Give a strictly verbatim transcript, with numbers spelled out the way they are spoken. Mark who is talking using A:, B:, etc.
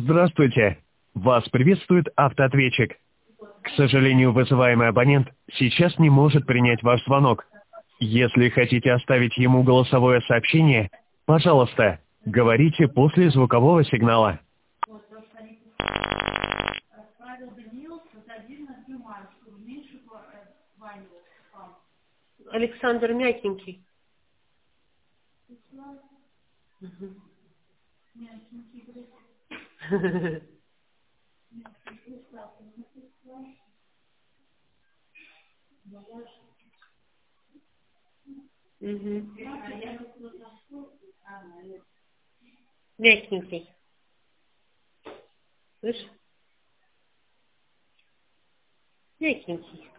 A: Здравствуйте. Вас приветствует автоответчик. К сожалению, вызываемый абонент сейчас не может принять ваш звонок. Если хотите оставить ему голосовое сообщение, пожалуйста, говорите после звукового сигнала.
B: Александр мягенький. Мягенький. Слышь? Мягенький.